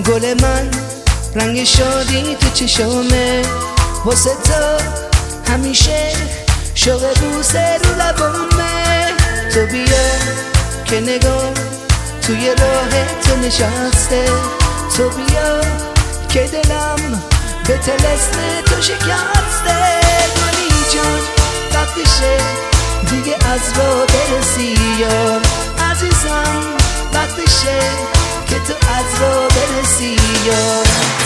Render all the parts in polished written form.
گل من رنگ شادی تو چشمه، واسه تو همیشه شوق بوسه رو لبامه. تو بیا که نگاه توی راه تو نشسته، تو بیا که دلم به طلسم تو شکسته. گلی جان وقتشه دیگه از را برسی یار، عزیزم وقتشه که تو از را برسی یار.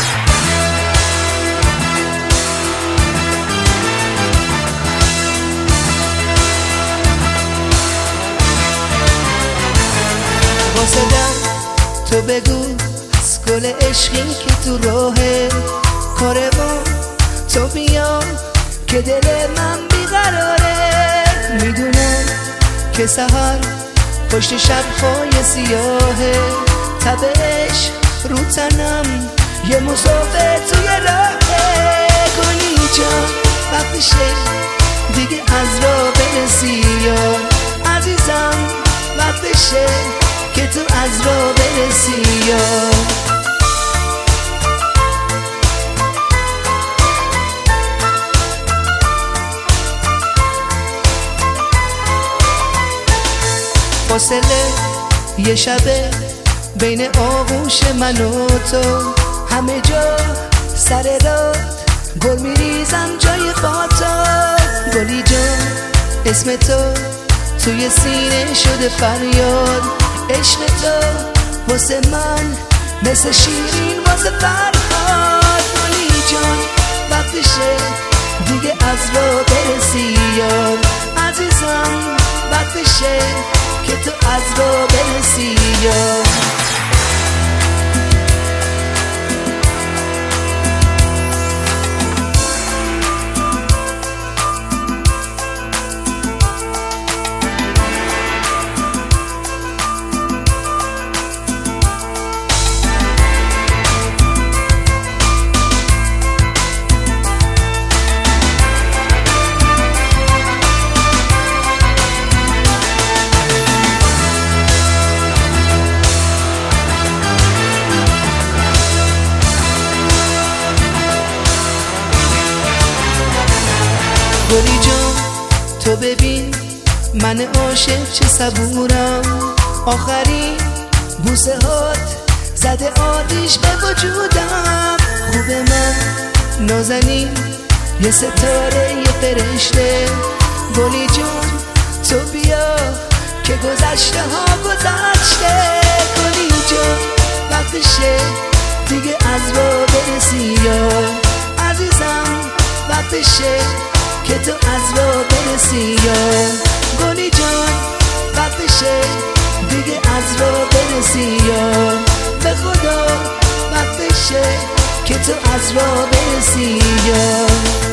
واسه تو بگو از گل عشقی که تو راهه، کاروان تو بیا که دل من بیقراره. میدونم که سحر پشت شب‌های سیاهه، تبش رو تنم یه مسافر توی راهه. گلی جان وقتشه دیگه از را برسی یار، عزیزم وقتشه که تو از را برسی یار. فاصله یه شبه بین آغوش من و تو، همه جا سر راه گل میریزم جای خاطا. گلی جان اسم تو توی سینه شده فریاد، عشق تو واسه من مثل شیرین واسه فرهاد. گلی جان وقتشه دیگه از را برسی یار، عزیزم وقتشه که تو از را برسی یار. گلی جان تو ببین من عاشق چه صبورم، آخرین بوسه هات زده آتیش به وجودم. خوب من نازنین یه ستاره یه فرشته، گلی جان تو بیا که گذشته ها گذشته. گلی جان وقتشه دیگه از را برسی یار، عزیزم وقتشه که تو از را برسی یار. گلی جان وقتشه دیگه از را برسی یار، به خدا وقتشه که تو از را برسی یار.